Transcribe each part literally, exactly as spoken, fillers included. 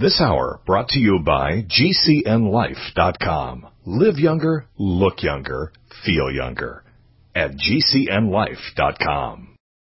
This hour brought to you by G C N life dot com. Live younger, look younger, feel younger at G C N life dot com.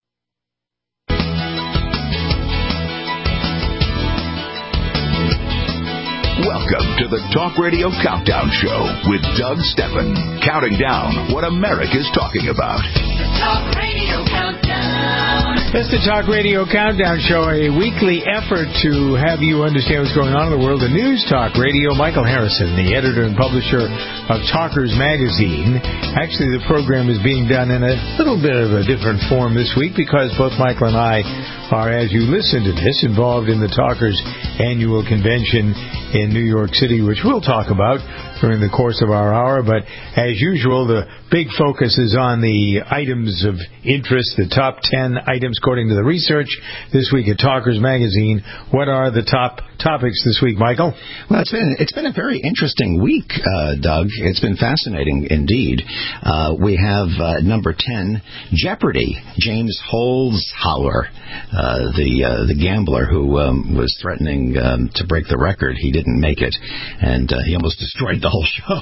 Welcome to the Talk Radio Countdown Show with Doug Steffen, counting down what America's talking about. The Talk Radio Countdown. It's the Talk Radio Countdown Show, a weekly effort to have you understand what's going on in the world of News Talk Radio. Michael Harrison, the editor and publisher of Talkers Magazine. Actually, the program is being done in a little bit of a different form this week because both Michael and I are, as you listen to this, involved in the Talkers annual convention in New York City, which we'll talk about during the course of our hour. But as usual, the big focus is on the items of interest, the top ten items according to the research this week at Talkers Magazine. What are the top topics this week, Michael? Well, it's been it's been a very interesting week, uh, Doug. It's been fascinating indeed. Uh, we have uh, number ten, Jeopardy. James Holzhauer, uh, the uh, the gambler who um, was threatening um, to break the record. He didn't make it, and uh, he almost destroyed the whole show.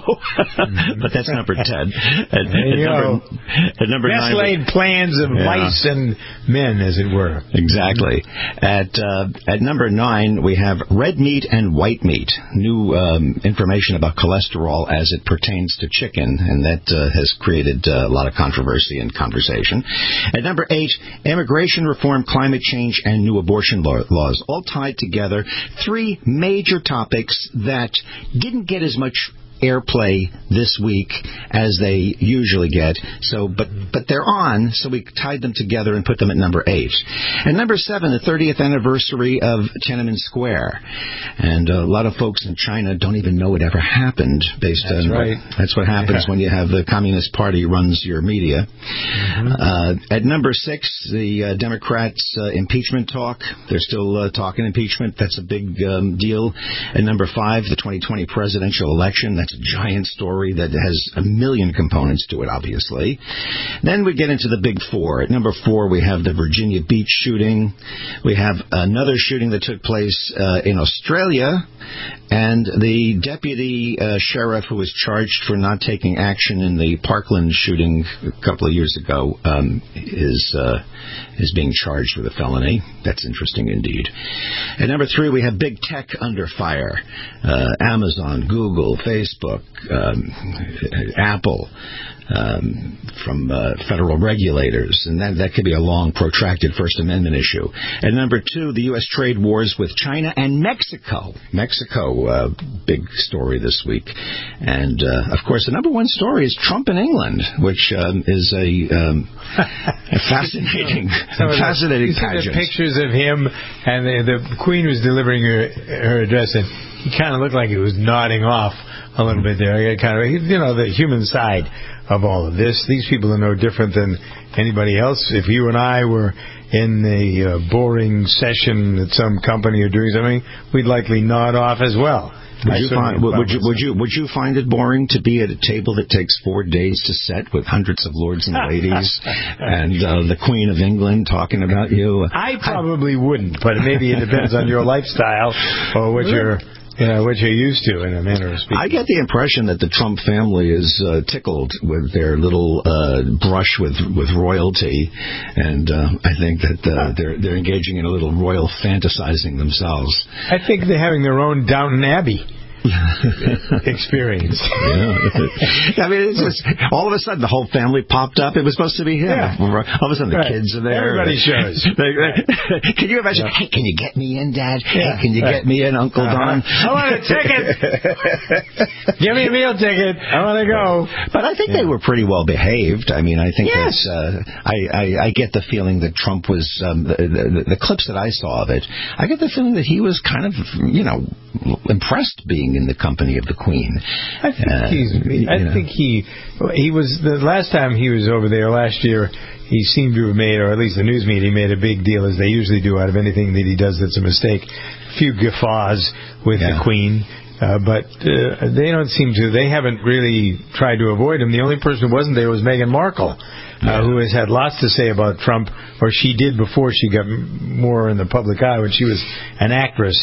But that's number ten. At, there you at number, go. At number Best nine, laid plans of yeah. mice and men, as it were. Exactly. At uh, at number nine, we have red meat and white meat. New um, information about cholesterol as it pertains to chicken, and that uh, has created uh, a lot of controversy and conversation. At number eight, immigration reform, climate change, and new abortion law- laws, all tied together. Three major topics that didn't get as much airplay this week as they usually get. So, but but they're on, so we tied them together and put them at number eight. And number seven, the thirtieth anniversary of Tiananmen Square. And a lot of folks in China don't even know it ever happened. Based that's on right. That's what happens yeah. when you have the Communist Party runs your media. Mm-hmm. Uh, at number six, the uh, Democrats' uh, impeachment talk. They're still uh, talking impeachment. That's a big um, deal. At number five, the twenty twenty presidential election. That's a giant story that has a million components to it, obviously. Then we get into the big four. At number four, we have the Virginia Beach shooting. We have another shooting that took place uh, in Australia. And the deputy uh, sheriff who was charged for not taking action in the Parkland shooting a couple of years ago um, is uh, is being charged with a felony. That's interesting indeed. At number three, we have big tech under fire. Uh, Amazon, Google, Facebook, um, Apple, um, from uh, federal regulators. And that, that could be a long, protracted First Amendment issue. And number two, the U S trade wars with China and Mexico. Mexico, uh, big story this week. And, uh, of course, the number one story is Trump in England, which um, is a, um, a fascinating, fascinating you see pageant. The pictures of him, and the, the Queen was delivering her, her address, and he kind of looked like he was nodding off a little bit there. Kind of, you know, the human side of all of this. These people are no different than anybody else. If you and I were in a uh, boring session at some company or doing something, we'd likely nod off as well. Would you, find, would, would, you, would, you, would you find it boring to be at a table that takes four days to set with hundreds of lords and ladies and uh, the Queen of England talking about you? I probably wouldn't, but maybe it depends on your lifestyle or what you're... You know, what you're used to in a manner of speaking. I get the impression that the Trump family is uh, tickled with their little uh, brush with, with royalty, and uh, I think that uh, they're they're engaging in a little royal fantasizing themselves. I think they're having their own Downton Abbey experience. Yeah. I mean, it's just, all of a sudden the whole family popped up. It was supposed to be him. Yeah. All of a sudden the right. kids are there. Everybody shows. Can you imagine? Yeah. Hey, can you get me in, Dad? Yeah. Hey, can you right. get me in, Uncle uh-huh. Don? I want a ticket. Give me a meal ticket. I want to go. But I think yeah. they were pretty well behaved. I mean, I think yes. that uh, I, I I get the feeling that Trump was um, the, the the clips that I saw of it. I get the feeling that he was kind of you know impressed being in the company of the Queen. I think uh, he's. I know. think he he was the last time he was over there last year. He seemed to have made, or at least the news media made a big deal, as they usually do, out of anything that he does that's a mistake. A few guffaws with yeah. the Queen. Uh, but uh, they don't seem to. They haven't really tried to avoid him. The only person who wasn't there was Meghan Markle, uh, yeah. who has had lots to say about Trump, or she did before she got more in the public eye when she was an actress.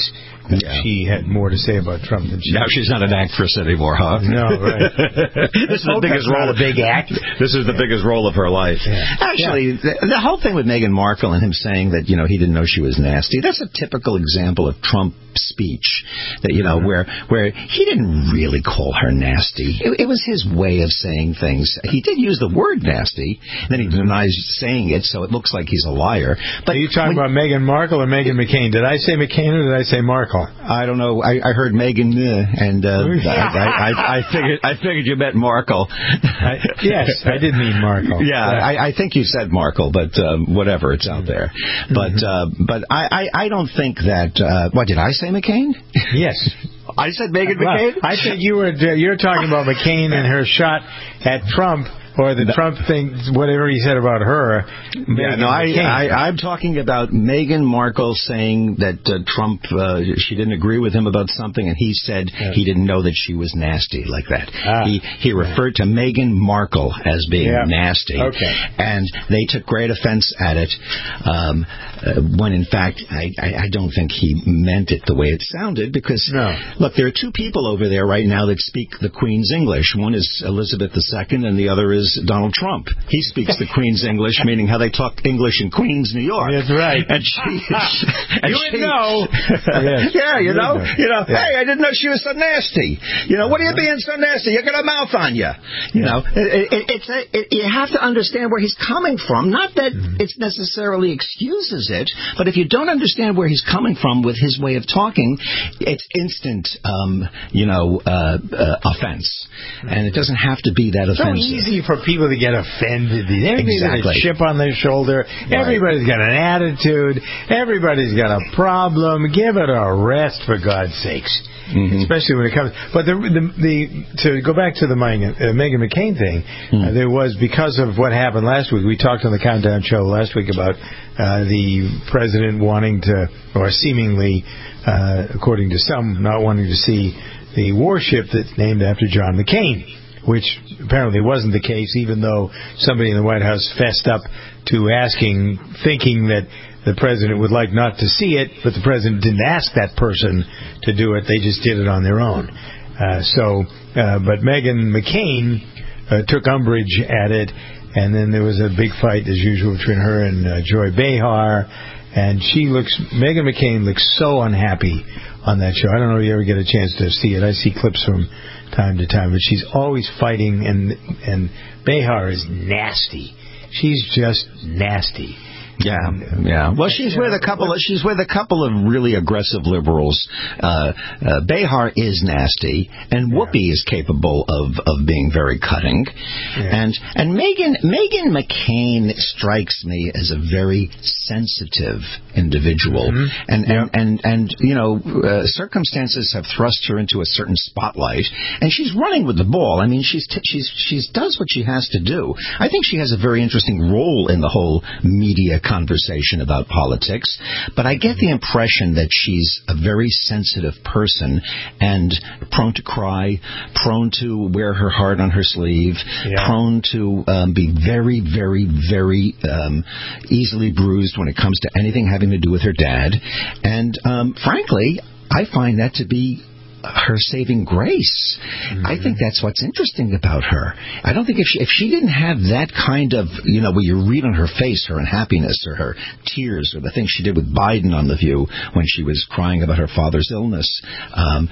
Yeah. She had more to say about Trump than she. Now she's not an actress anymore, huh? No, right. This is the biggest role. Of, a big act. This is the biggest role of her life. Yeah. Actually, yeah. The, the whole thing with Meghan Markle and him saying that you know he didn't know she was nasty. That's a typical example of Trump speech. That you know mm-hmm. where where he didn't really call her nasty. It, it was his way of saying things. He did use the word nasty, then he denies saying it, so it looks like he's a liar. But are you talking when, about Meghan Markle or Meghan McCain? Did I say McCain or did I say Markle? I don't know. I, I heard Meghan, uh, and uh, I, I, I figured I figured you meant Markle. I, yes, I did mean Markle. Yeah, yeah. I, I think you said Markle, but um, whatever, it's out there. Mm-hmm. But uh, but I, I, I don't think that. Uh, what did I say, McCain? Yes. I said Meghan well, McCain? I think you were you're talking about McCain and her shot at Trump. Or the no. Trump thing, whatever he said about her. Yeah, no, I, I, I'm talking about Meghan Markle saying that uh, Trump, uh, she didn't agree with him about something, and he said yeah. he didn't know that she was nasty like that. Ah. He he referred to Meghan Markle as being yeah. nasty, okay. and they took great offense at it, um, uh, when in fact I, I, I don't think he meant it the way it sounded, because, no. look, there are two people over there right now that speak the Queen's English. One is Elizabeth the Second, and the other is Donald Trump. He speaks the Queen's English, meaning how they talk English in Queens, New York. That's right. And she, and you she, would know. yes. Yeah, you, you know, know, you know. Yeah. Hey, I didn't know she was so nasty. You know, what are you being so nasty? You got a mouth on you. You know, it, it, it's a, it, you have to understand where he's coming from. Not that mm-hmm. it necessarily excuses it, but if you don't understand where he's coming from with his way of talking, it's instant, um, you know, uh, uh, offense, mm-hmm. and it doesn't have to be that offensive. So easy for people to get offended. Everybody's exactly. got a chip on their shoulder. Right. Everybody's got an attitude. Everybody's got a problem. Give it a rest, for God's sakes. Mm-hmm. Especially when it comes. But the the, the to go back to the Meghan, uh, Meghan McCain thing, mm-hmm. uh, there was, because of what happened last week. We talked on the Countdown show last week about uh, the president wanting to, or seemingly, uh, according to some, not wanting to see the warship that's named after John McCain, which apparently wasn't the case, even though somebody in the White House fessed up to asking, thinking that the president would like not to see it, but the president didn't ask that person to do it. They just did it on their own. Uh, so, uh, but Meghan McCain uh, took umbrage at it, and then there was a big fight, as usual, between her and uh, Joy Behar, and she looks, Meghan McCain looks so unhappy on that show. I don't know if you ever get a chance to see it. I see clips from time to time, but she's always fighting, and and Behar is nasty. She's just nasty. Yeah, yeah. Well, she's with a couple. Of, she's with a couple of really aggressive liberals. Uh, uh, Behar is nasty, and Whoopi yeah. is capable of, of being very cutting. Yeah. And and Meghan Meghan McCain strikes me as a very sensitive individual, mm-hmm. and, and, yeah. and and you know, uh, circumstances have thrust her into a certain spotlight, and she's running with the ball. I mean, she's t- she's she's does what she has to do. I think she has a very interesting role in the whole media conversation about politics, but I get the impression that she's a very sensitive person and prone to cry, prone to wear her heart on her sleeve, yeah. prone to um, be very, very, very um, easily bruised when it comes to anything having to do with her dad. And um, frankly, I find that to be her saving grace. Mm-hmm. I think that's what's interesting about her. I don't think if she, if she didn't have that kind of, you know, where you read on her face her unhappiness or her tears or the things she did with Biden on The View when she was crying about her father's illness, um,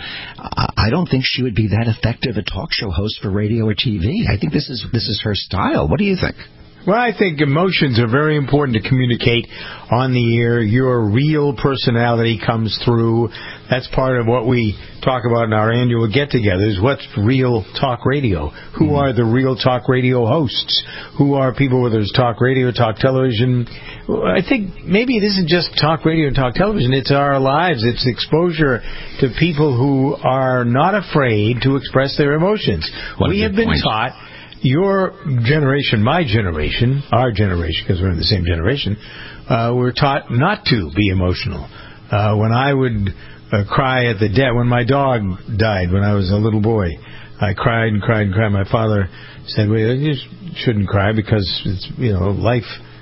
I don't think she would be that effective a talk show host for radio or T V. I think this is this is her style. What do you think? Well, I think emotions are very important to communicate on the air. Your real personality comes through. That's part of what we talk about in our annual get-togethers. What's real talk radio? Who mm-hmm. are the real talk radio hosts? Who are people, whether it's talk radio, talk television? I think maybe it isn't just talk radio and talk television. It's our lives. It's exposure to people who are not afraid to express their emotions. What we have been point. taught... Your generation, my generation, our generation, because we're in the same generation, uh, we're taught not to be emotional. Uh, when I would uh, cry at the death, when my dog died when I was a little boy, I cried and cried and cried. My father said, well, you shouldn't cry because it's, you know, life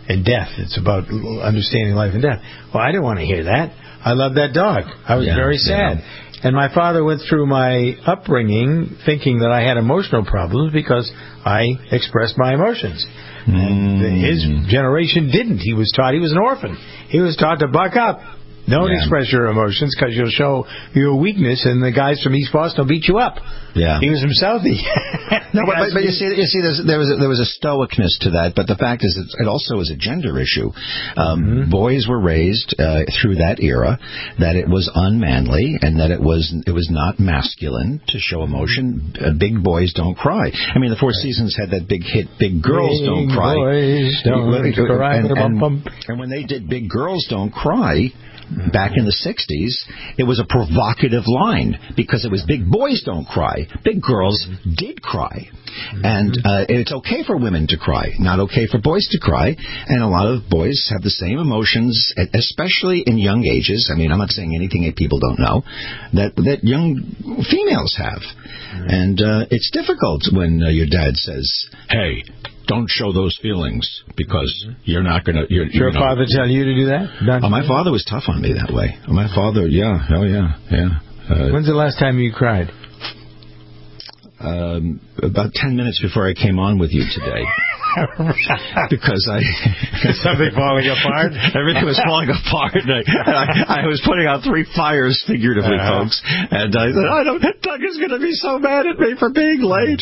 and death. It's about understanding life and death. Well, I didn't want to hear that. I loved that dog. I was Yeah, very sad. yeah. And my father went through my upbringing thinking that I had emotional problems because I expressed my emotions. And his generation didn't. He was taught, he was an orphan. He was taught to buck up. Don't Yeah. express your emotions because you'll show your weakness, and the guys from East Boston will beat you up. Yeah. He was from Southie. No, but, but, but you see, you see, there's, there was a, there was a stoicness to that. But the fact is, it's, it also is a gender issue. Um, Mm-hmm. Boys were raised uh, through that era that it was unmanly and that it was it was not masculine to show emotion. Uh, big boys don't cry. I mean, the Four Seasons had that big hit, "Big Girls Big Don't Cry." boys don't cry. And, and, Bum, bum. and when they did "Big Girls Don't Cry," back in the sixties, it was a provocative line because it was big boys don't cry. Big girls did cry. And uh, it's okay for women to cry, not okay for boys to cry. And a lot of boys have the same emotions, especially in young ages. I mean, I'm not saying anything that people don't know, that, that young females have. And uh, it's difficult when uh, your dad says, "Hey, don't show those feelings because you're not going to..." Your you know, father tell you to do that? Not Oh, my father was tough on me that way. My father, yeah, oh yeah, yeah. Uh, When's the last time you cried? um, about ten minutes before I came on with you today. Because I... Something falling apart? Everything was falling apart. And I, I, I was putting out three fires, figuratively, Uh-huh. folks. And I said, I don't... Doug is going to be so mad at me for being late.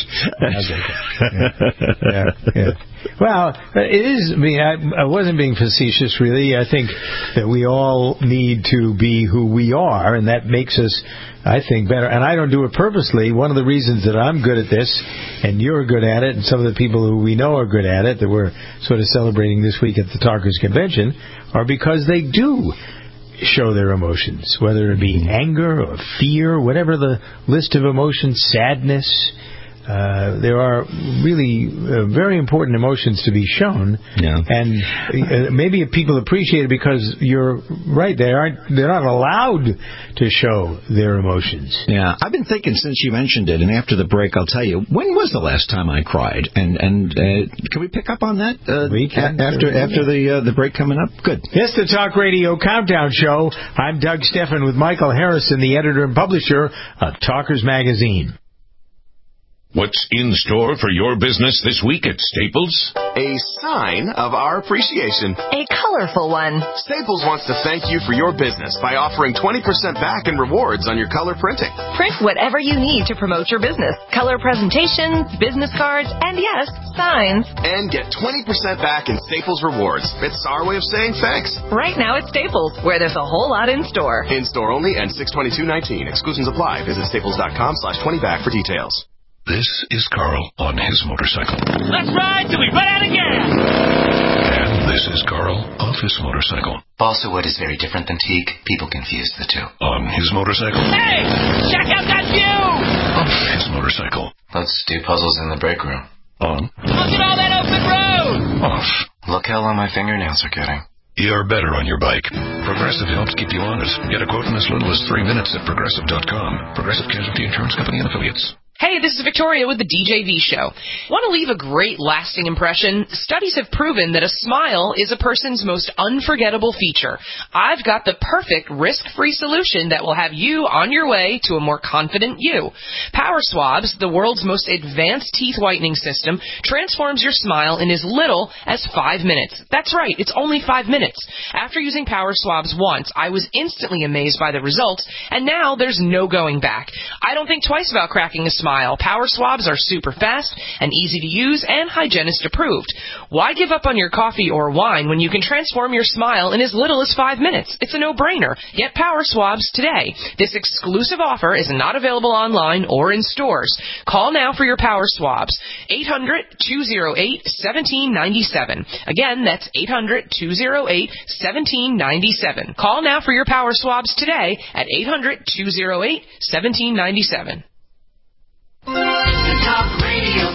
yeah, yeah. Well, it is. I mean, I, I wasn't being facetious, really. I think that we all need to be who we are, and that makes us, I think, better. And I don't do it purposely. One of the reasons that I'm good at this, and you're good at it, and some of the people who we know are good at it, that we're sort of celebrating this week at the Talkers Convention, are because they do show their emotions, whether it be anger or fear, whatever the list of emotions, sadness. Uh, there are really uh, very important emotions to be shown, Yeah. and uh, maybe people appreciate it because you're right. They aren't. They're not allowed to show their emotions. Yeah, I've been thinking since you mentioned it, and after the break, I'll tell you, when was the last time I cried? And and uh, can we pick up on that uh, We can. a- after after the uh, the break coming up? Good. It's the Talk Radio Countdown Show. I'm Doug Steffen with Michael Harrison, the editor and publisher of Talkers Magazine. What's in store for your business this week at Staples? A sign of our appreciation. A colorful one. Staples wants to thank you for your business by offering twenty percent back in rewards on your color printing. Print whatever you need to promote your business. Color presentations, business cards, and yes, signs. And get twenty percent back in Staples rewards. It's our way of saying thanks. Right now at Staples, where there's a whole lot in store. In store only and six twenty-two nineteen. Exclusions apply. Visit staples.com slash 20 back for details. This is Carl on his motorcycle. Let's ride till we run out of gas. And this is Carl off his motorcycle. Balsa wood is very different than teak. People confuse the two. On his motorcycle. Hey, check out that view. Off his motorcycle. Let's do puzzles in the break room. On. Look at all that open road. Off. Look how long my fingernails are getting. You're better on your bike. Progressive helps keep you honest. Get a quote in as little as three minutes at progressive dot com. Progressive Casualty Insurance Company and Affiliates. Hey, this is Victoria with the D J V Show. Want to leave a great lasting impression? Studies have proven that a smile is a person's most unforgettable feature. I've got the perfect risk-free solution that will have you on your way to a more confident you. Power Swabs, the world's most advanced teeth whitening system, transforms your smile in as little as five minutes. That's right, it's only five minutes. After using Power Swabs once, I was instantly amazed by the results, and now there's no going back. I don't think twice about cracking a smile. Smile. Power Swabs are super fast and easy to use and hygienist approved. Why give up on your coffee or wine when you can transform your smile in as little as five minutes? It's a no-brainer. Get Power Swabs today. This exclusive offer is not available online or in stores. Call now for your Power Swabs. eight hundred, two oh eight, one seven nine seven. Again, that's eight hundred, two oh eight, one seven nine seven. Call now for your Power Swabs today at eight hundred, two oh eight, one seven nine seven. The Talk Radio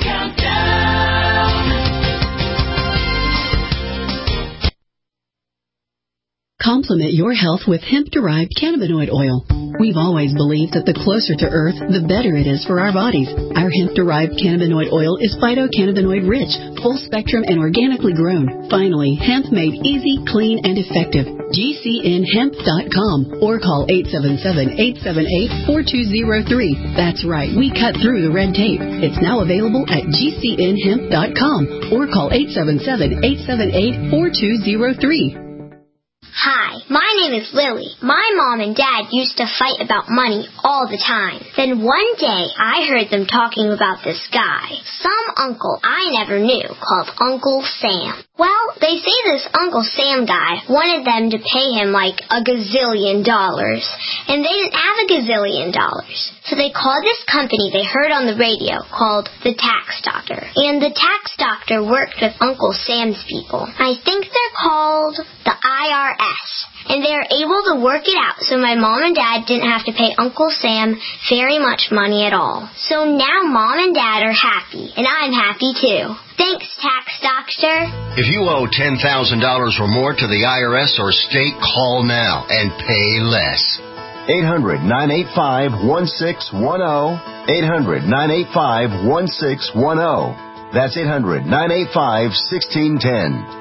Countdown. Complement your health with hemp-derived cannabinoid oil. We've always believed that the closer to Earth, the better it is for our bodies. Our hemp-derived cannabinoid oil is phytocannabinoid-rich, full-spectrum, and organically grown. Finally, hemp made easy, clean, and effective. G C N hemp dot com or call eight seven seven, eight seven eight, four two zero three. That's right, we cut through the red tape. It's now available at G C N hemp dot com or call eight seven seven, eight seven eight, four two zero three. Hi, my name is Lily. My mom and dad used to fight about money all the time. Then one day, I heard them talking about this guy, some uncle I never knew, called Uncle Sam. Well, they say this Uncle Sam guy wanted them to pay him like a gazillion dollars, and they didn't have a gazillion dollars. So they called this company they heard on the radio called the Tax Doctor. And the Tax Doctor worked with Uncle Sam's people. I think they're called the I R S. And they were able to work it out so my mom and dad didn't have to pay Uncle Sam very much money at all. So now mom and dad are happy, and I'm happy too. Thanks, Tax Doctor. If you owe ten thousand dollars or more to the I R S or state, call now and pay less. eight hundred, nine eight five, one six one zero. eight hundred, nine eight five, one six one zero. That's eight hundred, nine eight five, one six one zero.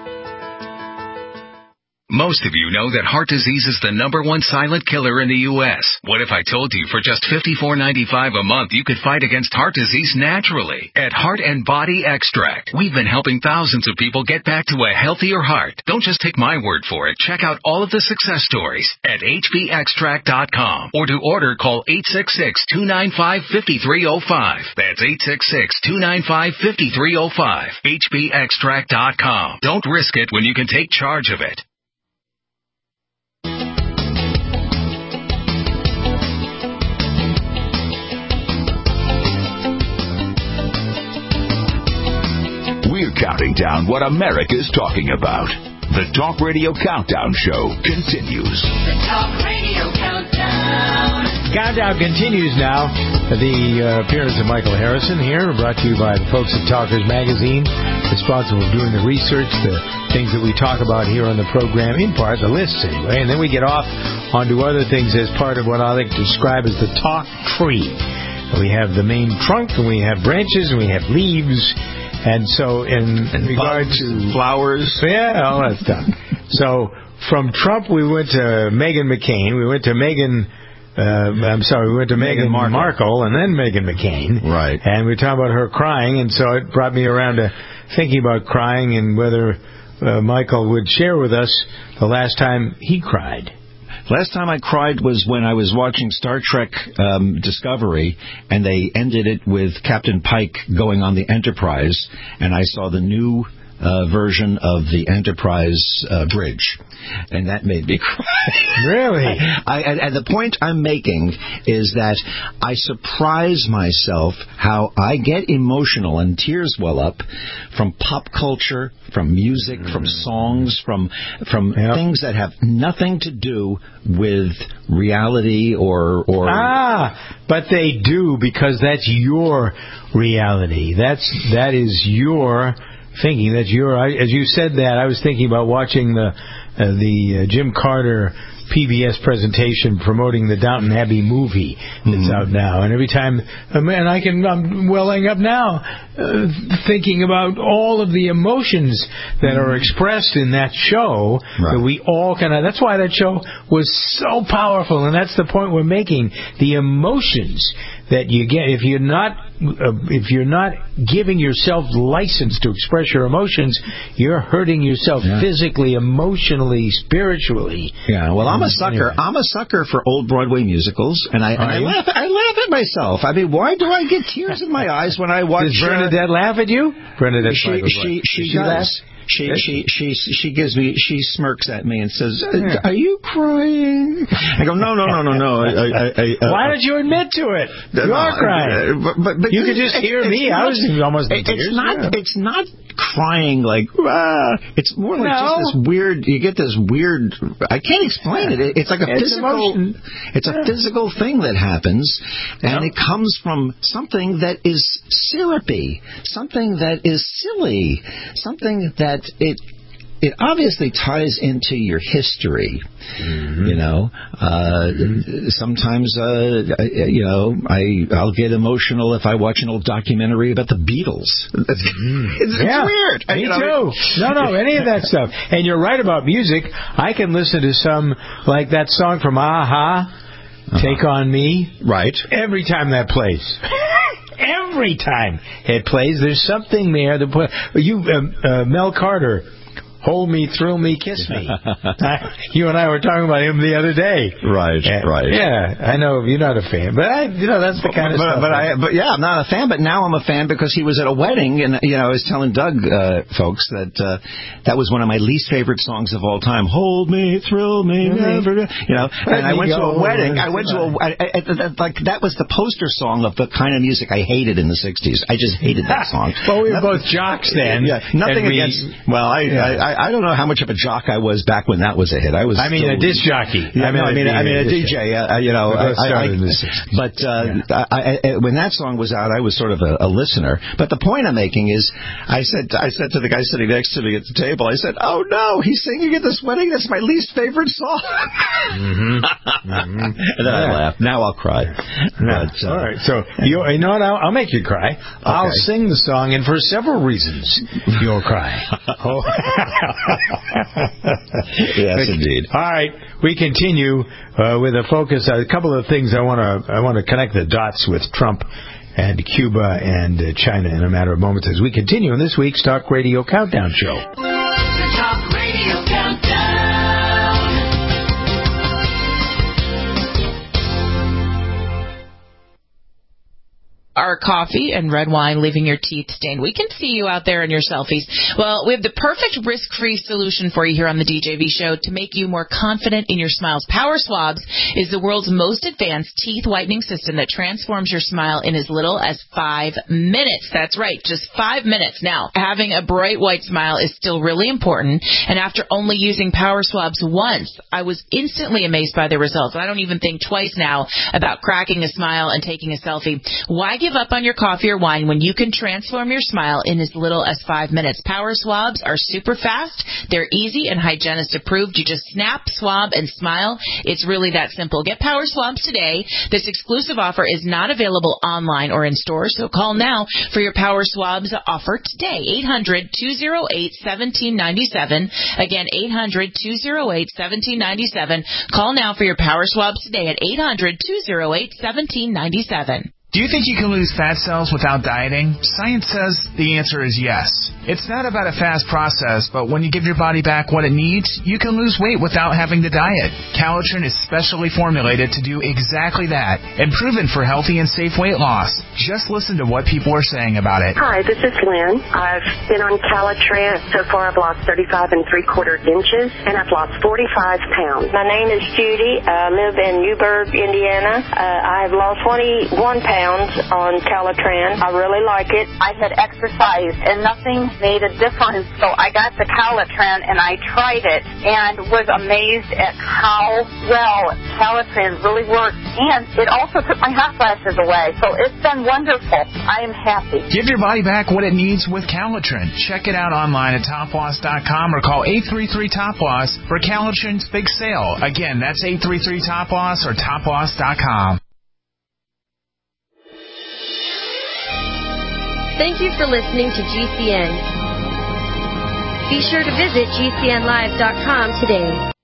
Most of you know that heart disease is the number one silent killer in the U S What if I told you for just fifty-four ninety-five a month you could fight against heart disease naturally at Heart and Body Extract? We've been helping thousands of people get back to a healthier heart. Don't just take my word for it. Check out all of the success stories at H B extract dot com or to order call eight six six, two nine five, five three zero five. That's eight six six, two nine five, five three zero five. H B extract dot com. Don't risk it when you can take charge of it. We're counting down what America's talking about. The Talk Radio Countdown Show continues. The Talk Radio Countdown. Countdown continues now. The uh, appearance of Michael Harrison here, brought to you by the folks at Talkers Magazine, responsible for doing the research, the things that we talk about here on the program, in part, the lists anyway, and then we get off onto other things as part of what I like to describe as the talk tree. We have the main trunk, and we have branches, and we have leaves. And so in and regard bugs to and flowers, yeah, all that stuff. So from Trump, we went to Meghan McCain. We went to Meghan. Uh, I'm sorry, we went to Meghan Markle. Markle and then Meghan McCain. Right. And we were talking about her crying, and so it brought me around to thinking about crying and whether uh, Michael would share with us the last time he cried. Last time I cried was when I was watching Star Trek um, Discovery, and they ended it with Captain Pike going on the Enterprise, and I saw the new uh, version of the Enterprise uh, bridge, and that made me cry. Really? I, I, and the point I'm making is that I surprise myself how I get emotional and tears well up from pop culture, from music, from songs, from from yep. things that have nothing to do with reality or or ah, but they do, because that's your reality. That's that is your thinking. That's your. I, as you said that, I was thinking about watching the uh, the uh, Jim Carter P B S presentation promoting the Downton Abbey movie that's mm-hmm. out now, and every time, uh, man, I can I'm welling up now, uh, thinking about all of the emotions that mm-hmm. are expressed in that show. Right. That we all kind of. That's why that show was so powerful, and that's the point we're making. The emotions that you get if you're not uh, if you're not giving yourself license to express your emotions, you're hurting yourself yeah. physically, emotionally, spiritually. Yeah. Well, I'm a sucker. Anyway. I'm a sucker for old Broadway musicals, and I, and I laugh. I laugh at myself. I mean, why do I get tears in my eyes when I watch? Does Bernadette uh, laugh at you? Bernadette, she she she, she does. She she she she gives me she smirks at me and says, "Are you crying?" I go, "No, no, no, no, no." I, I, I, uh, Why don't you admit to it? You no, are crying. Uh, but, but, but you could just hear me. Not, I was almost in tears. It's not. Yeah. It's not crying like. Ah. It's more like no. just this weird. You get this weird. I can't explain it. It's like a it's physical. Emotion. It's a yeah. physical thing that happens, and yeah. it comes from something that is syrupy, something that is silly, something that it. it obviously ties into your history. Mm-hmm. You know, uh, mm-hmm. sometimes, uh, you know, I, I'll get emotional if I watch an old documentary about the Beatles. Mm-hmm. it's, yeah, it's weird. Me you know, too. No, no, any of that stuff. And you're right about music. I can listen to some, like that song from A-ha, uh-huh. Take On Me. Right. Every time that plays. Every time it plays, there's something there. That you, um, uh, Mel Carter, Hold Me, Thrill Me, Kiss Me. I, you and I were talking about him the other day. Right, and, right. Yeah, I know you're not a fan, but I, you know that's the kind but, of but, stuff. But, I, but yeah, I'm not a fan. But now I'm a fan because he was at a wedding, and you know I was telling Doug uh, folks that uh, that was one of my least favorite songs of all time. Hold me, thrill me, mm-hmm. never, you know. And I went to a wedding. I went to a I, I, I, like that was the poster song of the kind of music I hated in the sixties. I just hated that song. Well, we were nothing, both jocks then. Yeah, nothing we, against. Well, I, yeah. I I don't know how much of a jock I was back when that was a hit. I was. I mean, still, a disc jockey. Yeah, I mean, no, I mean, I mean, a D J. Uh, you know, I, I, I, but uh, yeah. I, I, when that song was out, I was sort of a, a listener. But the point I'm making is, I said, I said to the guy sitting next to me at the table, I said, "Oh no, he's singing at this wedding. That's my least favorite song." mm-hmm. Mm-hmm. And then yeah. I laughed. Now I'll cry. But, uh, all right. So you, you know what? I'll, I'll make you cry. Okay. I'll sing the song, and for several reasons, you'll cry. Oh. Yes, indeed. All right, we continue uh, with a focus. A couple of things I want to I want to connect the dots with Trump and Cuba and uh, China in a matter of moments as we continue in this week's Talk Radio Countdown Show. The Talk Radio Countdown. Our coffee and red wine leaving your teeth stained. We can see you out there in your selfies. Well, we have the perfect risk-free solution for you here on the D J V Show to make you more confident in your smiles. Power Swabs is the world's most advanced teeth whitening system that transforms your smile in as little as five minutes. That's right, just five minutes. Now, having a bright white smile is still really important, and after only using Power Swabs once, I was instantly amazed by the results. I don't even think twice now about cracking a smile and taking a selfie. Why give up on your coffee or wine when you can transform your smile in as little as five minutes? Power Swabs are super fast. They're easy and hygienist approved. You just snap, swab, and smile. It's really that simple. Get Power Swabs today. This exclusive offer is not available online or in stores, so call now for your Power Swabs offer today. eight hundred, two oh eight, one seven nine seven. Again, eight hundred, two oh eight, one seven nine seven. Call now for your Power Swabs today at eight hundred, two oh eight, one seven nine seven. Do you think you can lose fat cells without dieting? Science says the answer is yes. It's not about a fast process, but when you give your body back what it needs, you can lose weight without having to diet. Calitrin is specially formulated to do exactly that and proven for healthy and safe weight loss. Just listen to what people are saying about it. Hi, this is Lynn. I've been on Calitrin. So far I've lost thirty-five and three quarter inches, and I've lost forty-five pounds. My name is Judy. I live in Newburgh, Indiana. Uh, I've lost twenty-one pounds on Calitrin. I really like it. I had exercised and nothing made a difference, so I got the Calitrin and I tried it and was amazed at how well Calitrin really works, and it also took my hot flashes away, so it's been wonderful. I am happy. Give your body back what it needs with Calitrin. Check it out online at top loss dot com or call eight three three top loss for Calitrin's big sale. Again, that's eight three three top loss or top loss dot com. Thank you for listening to G C N. Be sure to visit G C N live dot com today.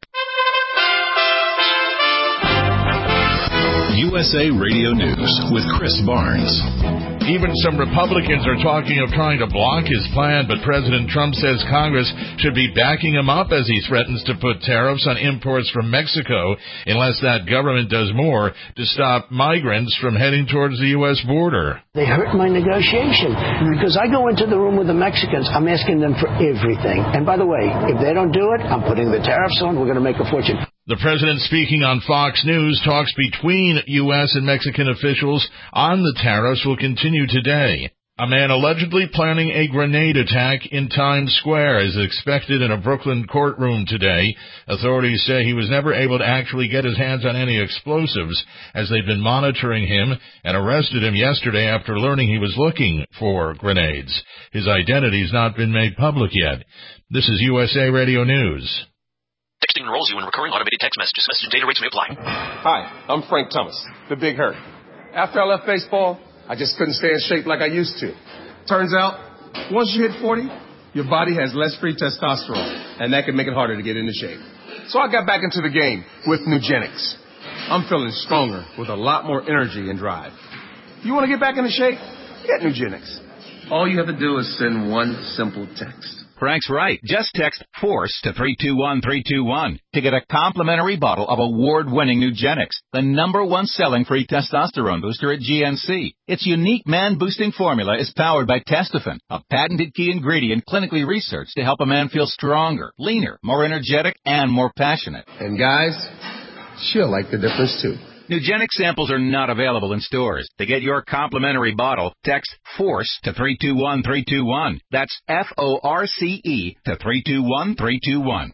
U S A Radio News with Chris Barnes. Even some Republicans are talking of trying to block his plan, but President Trump says Congress should be backing him up as he threatens to put tariffs on imports from Mexico unless that government does more to stop migrants from heading towards the U S border. They hurt my negotiation because I go into the room with the Mexicans. I'm asking them for everything. And by the way, if they don't do it, I'm putting the tariffs on. We're going to make a fortune. The president speaking on Fox News. Talks between U S and Mexican officials on the tariffs will continue today. A man allegedly planning a grenade attack in Times Square is expected in a Brooklyn courtroom today. Authorities say he was never able to actually get his hands on any explosives as they've been monitoring him and arrested him yesterday after learning he was looking for grenades. His identity's not been made public yet. This is U S A Radio News. Texting enrolls you in recurring automated text messages. Message and data rates may apply. Hi, I'm Frank Thomas, the Big Hurt. After I left baseball, I just couldn't stay in shape like I used to. Turns out, once you hit forty, your body has less free testosterone, and that can make it harder to get into shape. So I got back into the game with Nugenics. I'm feeling stronger with a lot more energy and drive. You want to get back into shape? Get Nugenics. All you have to do is send one simple text. Frank's right. Just text FORCE to three two one three two one to get a complimentary bottle of award-winning Nugenics, the number one selling free testosterone booster at G N C. Its unique man-boosting formula is powered by Testofen, a patented key ingredient clinically researched to help a man feel stronger, leaner, more energetic, and more passionate. And guys, she'll like the difference too. Nugenic samples are not available in stores. To get your complimentary bottle, text FORCE to three two one three two one. That's F O R C E to three two one three two one.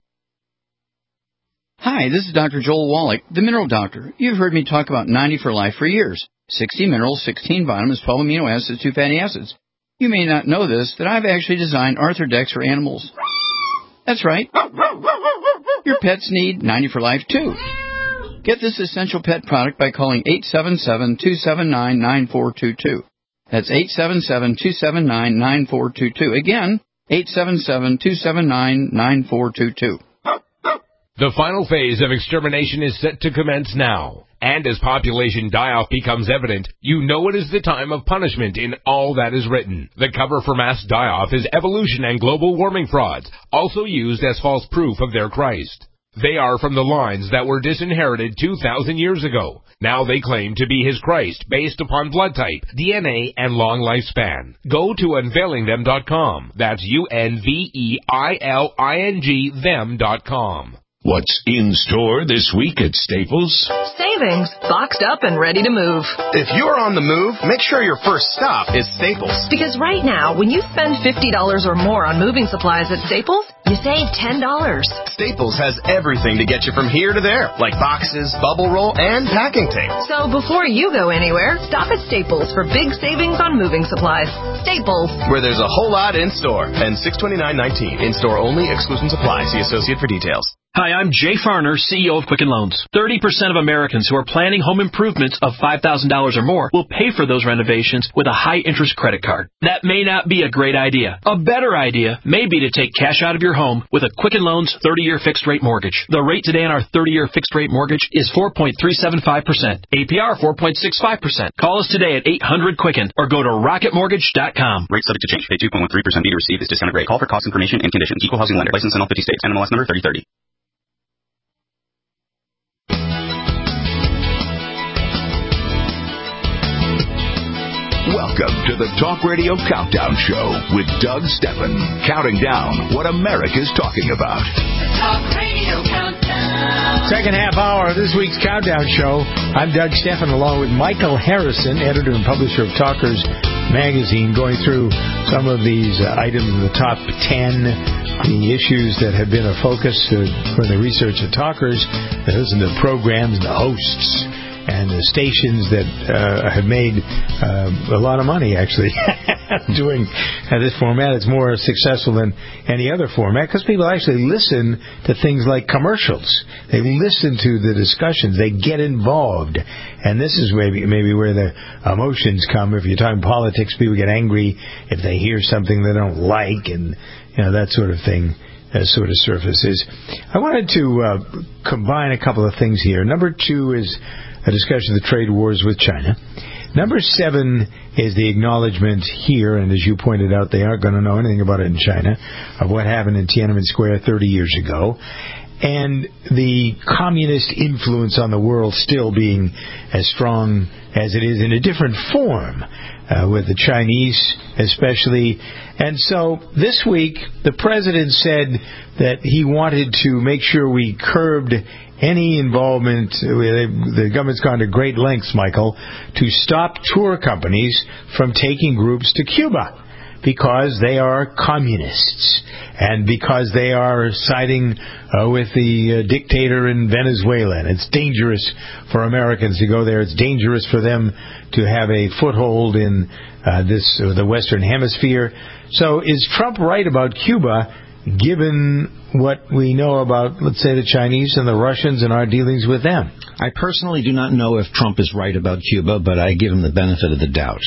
Hi, this is Doctor Joel Wallach, the Mineral Doctor. You've heard me talk about ninety for Life for years. sixty minerals, sixteen vitamins, twelve amino acids, two fatty acids. You may not know this, that I've actually designed Arthrodex for animals. That's right. Your pets need ninety for Life, too. Get this essential pet product by calling eight seven seven, two seven nine, nine four two two. That's eight seven seven, two seven nine, nine four two two. Again, eight seven seven, two seven nine, nine four two two. The final phase of extermination is set to commence now. And as population die-off becomes evident, you know it is the time of punishment in all that is written. The cover for mass die-off is evolution and global warming frauds, also used as false proof of their Christ. They are from the lines that were disinherited two thousand years ago. Now they claim to be his Christ based upon blood type, D N A, and long lifespan. Go to unveiling them dot com. That's U N V E I L I N G them dot com. What's in store this week at Staples? Savings, boxed up and ready to move. If you're on the move, make sure your first stop is Staples. Because right now, when you spend fifty dollars or more on moving supplies at Staples, you save ten dollars. Staples has everything to get you from here to there, like boxes, bubble roll, and packing tape. So before you go anywhere, stop at Staples for big savings on moving supplies. Staples, where there's a whole lot in store. And six twenty-nine nineteen, in store only, exclusions apply. See associate for details. Hi, I'm Jay Farner, C E O of Quicken Loans. thirty percent of Americans who are planning home improvements of five thousand dollars or more will pay for those renovations with a high-interest credit card. That may not be a great idea. A better idea may be to take cash out of your home with a Quicken Loans thirty-year fixed-rate mortgage. The rate today on our thirty-year fixed-rate mortgage is four point three seven five percent. A P R four point six five percent. Call us today at eight hundred Quicken or go to rocket mortgage dot com. Rate subject to change. Pay two point one three percent fee to receive this discounted rate. Call for cost information and conditions. Equal housing lender. License in all fifty states. N M L S number thirty thirty. Welcome to the Talk Radio Countdown Show with Doug Steffen, counting down what America's talking about. Talk Radio Countdown. Second half hour of this week's Countdown Show. I'm Doug Steffen along with Michael Harrison, editor and publisher of Talkers Magazine, going through some of these uh, items in the top ten, the issues that have been a focus uh, for the research of Talkers. Those are the programs and the hosts and the stations that uh, have made uh, a lot of money, actually, doing uh, this format. It's more successful than any other format because people actually listen to things like commercials. They listen to the discussions. They get involved. And this is maybe maybe where the emotions come. If you're talking politics, people get angry if they hear something they don't like, and you know that sort of thing. Uh, sort of surfaces. I wanted to uh, combine a couple of things here. Number two is a discussion of the trade wars with China. Number seven is the acknowledgement here, and as you pointed out, they aren't going to know anything about it in China, of what happened in Tiananmen Square thirty years ago, and the communist influence on the world still being as strong as it is in a different form, uh, with the Chinese especially. And so this week, the president said that he wanted to make sure we curbed any involvement. The government's gone to great lengths, Michael, to stop tour companies from taking groups to Cuba because they are communists and because they are siding uh, with the uh, dictator in Venezuela. And it's dangerous for Americans to go there. It's dangerous for them to have a foothold in uh, this uh, the Western Hemisphere. So is Trump right about Cuba, given what we know about, let's say, the Chinese and the Russians and our dealings with them? I personally do not know if Trump is right about Cuba, but I give him the benefit of the doubt.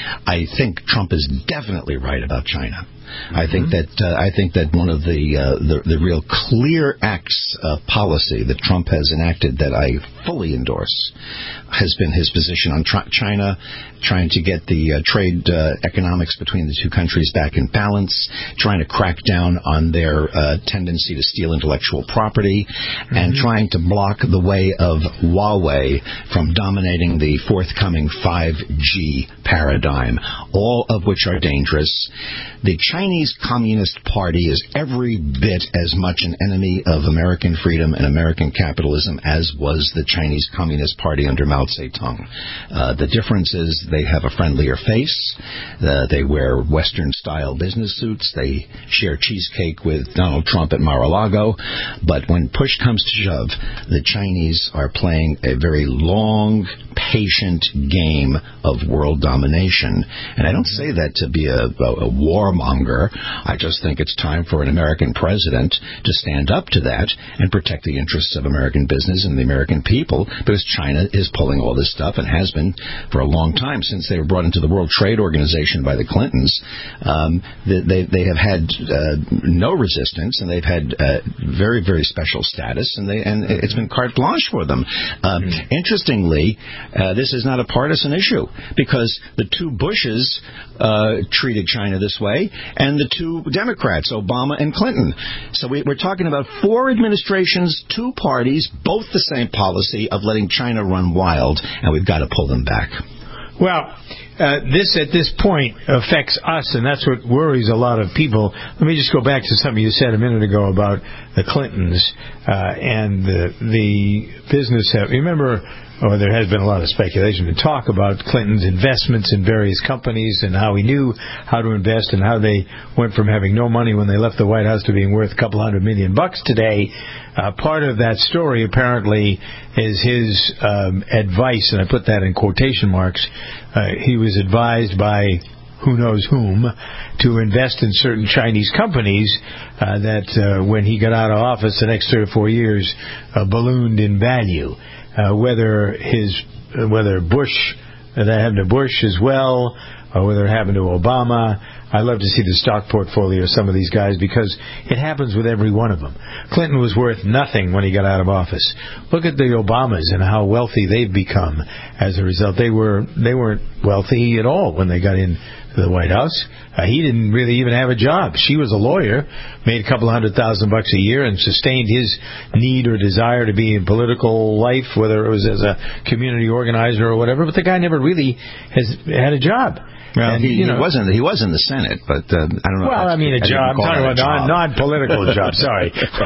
I think Trump is definitely right about China. Mm-hmm. I think that uh, I think that one of the, uh, the the real clear acts of policy that Trump has enacted that I fully endorse has been his position on tr- China, trying to get the uh, trade uh, economics between the two countries back in balance, trying to crack down on their uh, tendency to steal intellectual property, mm-hmm. and trying to block the way of Huawei from dominating the forthcoming five G paradigm, all of which are dangerous. The Chinese Communist Party is every bit as much an enemy of American freedom and American capitalism as was the Chinese Communist Party under Mao Zedong. Uh, the difference is they have a friendlier face. Uh, they wear Western-style business suits. They share cheesecake with Donald Trump at Mar-a-Lago. But when push comes to shove, the Chinese are playing a very long, patient game of world domination. And I don't say that to be a, a, a warmonger. I just think it's time for an American president to stand up to that and protect the interests of American business and the American people, because China is pulling all this stuff and has been for a long time since they were brought into the World Trade Organization by the Clintons. Um, they, they, they have had uh, no resistance, and they've had uh, very, very special status, and they and it's been carte blanche for them. Um, mm-hmm. Interestingly, uh, this is not a partisan issue, because the two Bushes uh, treated China this way, and the two Democrats, Obama and Clinton. So we, we're talking about four administrations, two parties, both the same policy of letting China run wild, and we've got to pull them back. Well, uh, this at this point affects us, and that's what worries a lot of people. Let me just go back to something you said a minute ago about the Clintons uh, and the, the business. Have, remember, or there has been a lot of speculation and talk about Clinton's investments in various companies and how he knew how to invest and how they went from having no money when they left the White House to being worth a couple hundred million bucks today. Uh, part of that story, apparently, is his um, advice, and I put that in quotation marks. Uh, he was advised by who knows whom to invest in certain Chinese companies uh, that uh, when he got out of office the next three or four years uh, ballooned in value. Uh, whether his uh, whether Bush, uh, that happened to Bush as well, or whether it happened to Obama. I'd love to see the stock portfolio of some of these guys, because it happens with every one of them. Clinton was worth nothing when he got out of office. Look at the Obamas and how wealthy they've become as a result. They were they weren't wealthy at all when they got into the White House. Uh, he didn't really even have a job. She was a lawyer, made a couple hundred thousand bucks a year, and sustained his need or desire to be in political life, whether it was as a community organizer or whatever. But the guy never really has had a job. Well, and, he, you know, he wasn't. He was in the Senate, but uh, I don't know. Well, I mean, a I job. I'm talking about non, non-political job. Sorry,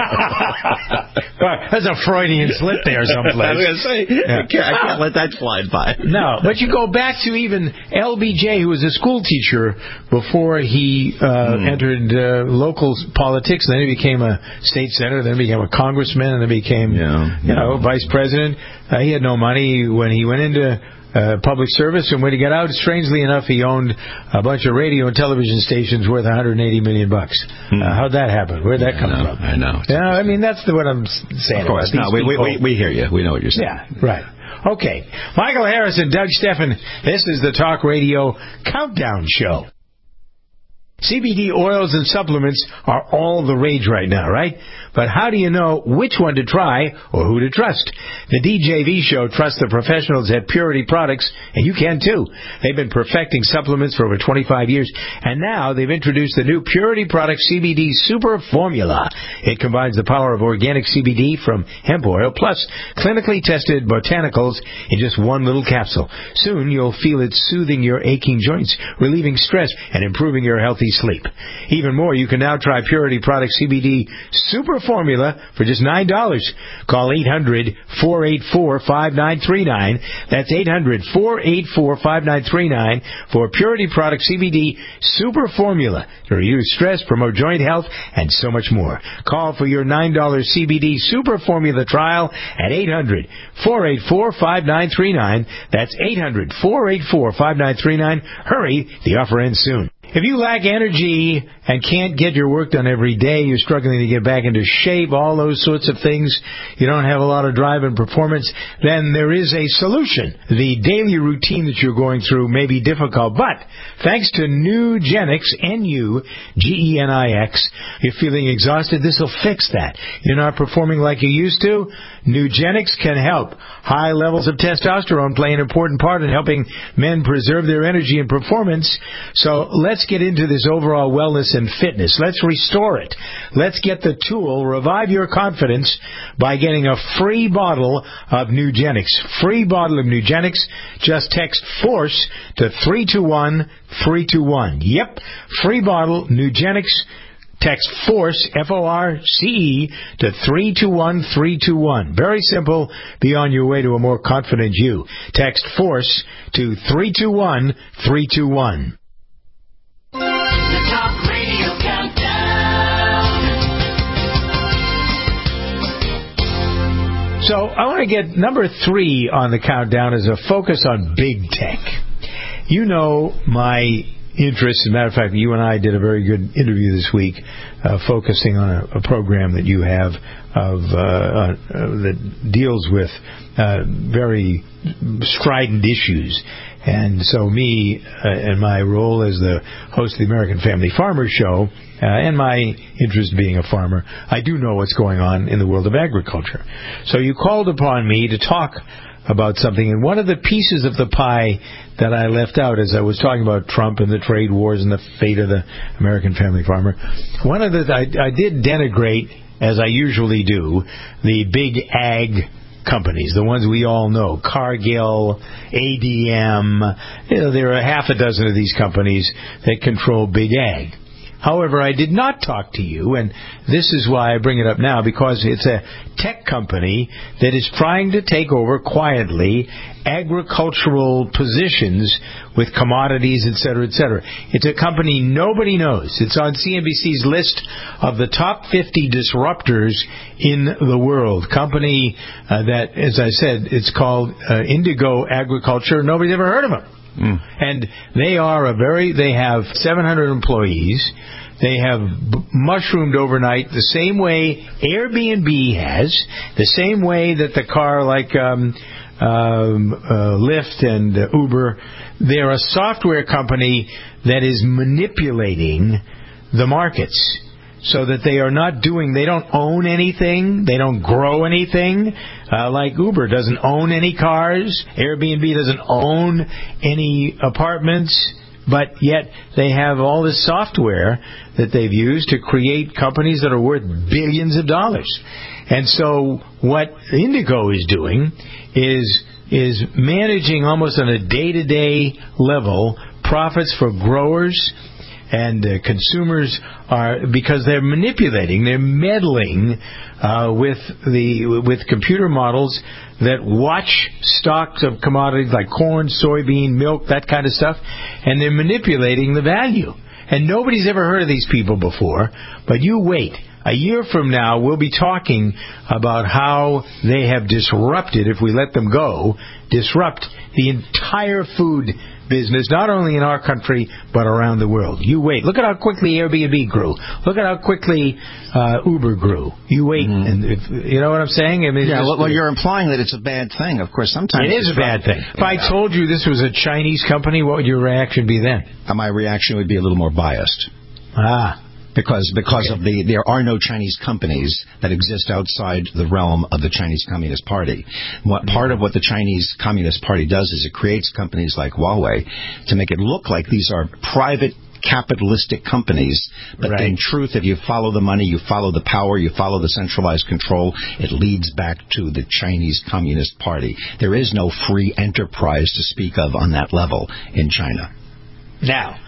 that's a Freudian slip there, someplace. I was going to say, yeah. I, can't, I can't let that slide by. No, but you go back to even L B J, who was a school teacher before he uh, mm. entered uh, local politics. And then he became a state senator. Then he became a congressman, and then became, yeah. you know, vice president. Uh, he had no money when he went into Uh, public service, and when he got out, strangely enough, he owned a bunch of radio and television stations worth one hundred eighty million bucks. Hmm. Uh, how'd that happen? Where'd that yeah, come I know, from? I know. Yeah, I mean, that's the, what I'm saying. Of course, no, we, we we hear you. We know what you're saying. Yeah, right. Okay, Michael Harris and Doug Steffen. This is the Talk Radio Countdown Show. C B D oils and supplements are all the rage right now, right? But how do you know which one to try or who to trust? The D J V Show trusts the professionals at Purity Products, and you can too. They've been perfecting supplements for over twenty-five years, and now they've introduced the new Purity Products C B D Super Formula. It combines the power of organic C B D from hemp oil plus clinically tested botanicals in just one little capsule. Soon you'll feel it soothing your aching joints, relieving stress, and improving your healthy sleep. Even more, you can now try Purity Product C B D Super Formula for just nine dollars. Call eight hundred, four eight four, five nine three nine. That's eight hundred, four eight four, five nine three nine for Purity Product C B D Super Formula to reduce stress, promote joint health, and so much more. Call for your nine dollars C B D Super Formula trial at eight hundred, four eight four, five nine three nine. That's eight hundred, four eight four, five nine three nine. Hurry, the offer ends soon. If you lack energy and can't get your work done every day, you're struggling to get back into shape, all those sorts of things, you don't have a lot of drive and performance, then there is a solution. The daily routine that you're going through may be difficult, but thanks to Nugenix, N U G E N I X, you're feeling exhausted, this will fix that. You're not performing like you used to? Nugenix can help. High levels of testosterone play an important part in helping men preserve their energy and performance. So let's get into this overall wellness and fitness. Let's restore it. Let's get the tool, revive your confidence, by getting a free bottle of Nugenix. Free bottle of Nugenix. Just text FORCE to three two one, three two one. Yep, free bottle, Nugenix. Text FORCE, F O R C E, to three two one, three two one. Very simple. Be on your way to a more confident you. Text FORCE to three two one, three two one. The Talk Radio Countdown. So I want to get number three on the countdown as a focus on big tech. You know my interest. As a matter of fact, you and I did a very good interview this week uh, focusing on a, a program that you have of uh, uh, that deals with uh, very strident issues. And so me uh, and my role as the host of the American Family Farmer Show, uh, and my interest being a farmer, I do know what's going on in the world of agriculture. So you called upon me to talk about something, and one of the pieces of the pie that I left out as I was talking about Trump and the trade wars and the fate of the American family farmer, one of the, I, I did denigrate, as I usually do, the big ag companies, the ones we all know, Cargill, A D M, you know, there are half a dozen of these companies that control big ag. However, I did not talk to you, and this is why I bring it up now, because it's a tech company that is trying to take over quietly agricultural positions with commodities, et cetera, et cetera. It's a company nobody knows. It's on C N B C's list of the top fifty disruptors in the world. Company uh, that, as I said, it's called uh, Indigo Agriculture. Nobody's ever heard of them. Mm. And they are a very, they have seven hundred employees. They have b- mushroomed overnight the same way Airbnb has, the same way that the car like um, um, uh, Lyft and uh, Uber, they're a software company that is manipulating the markets so that they are not doing, they don't own anything, they don't grow anything, uh, like Uber doesn't own any cars, Airbnb doesn't own any apartments, but yet they have all this software that they've used to create companies that are worth billions of dollars. And so what Indigo is doing is is managing almost on a day-to-day level profits for growers and uh, consumers, are because they're manipulating, they're meddling uh, with the with computer models that watch stocks of commodities like corn, soybean, milk, that kind of stuff, and they're manipulating the value. And nobody's ever heard of these people before, but you wait. A year from now, we'll be talking about how they have disrupted, if we let them go, disrupt the entire food business, not only in our country, but around the world. You wait. Look at how quickly Airbnb grew. Look at how quickly uh, Uber grew. You wait. Mm-hmm. And if, you know what I'm saying? I mean, yeah, well, well, you're implying that it's a bad thing. Of course, sometimes it is a bad thing. If I told you this was a Chinese company, what would your reaction be then? Uh, my reaction would be a little more biased. Ah. Because because okay. of the there are no Chinese companies that exist outside the realm of the Chinese Communist Party. What mm-hmm. part of what the Chinese Communist Party does is it creates companies like Huawei to make it look like these are private capitalistic companies, but right. in truth, if you follow the money, you follow the power, you follow the centralized control, it leads back to the Chinese Communist Party. There is no free enterprise to speak of on that level in China. Now,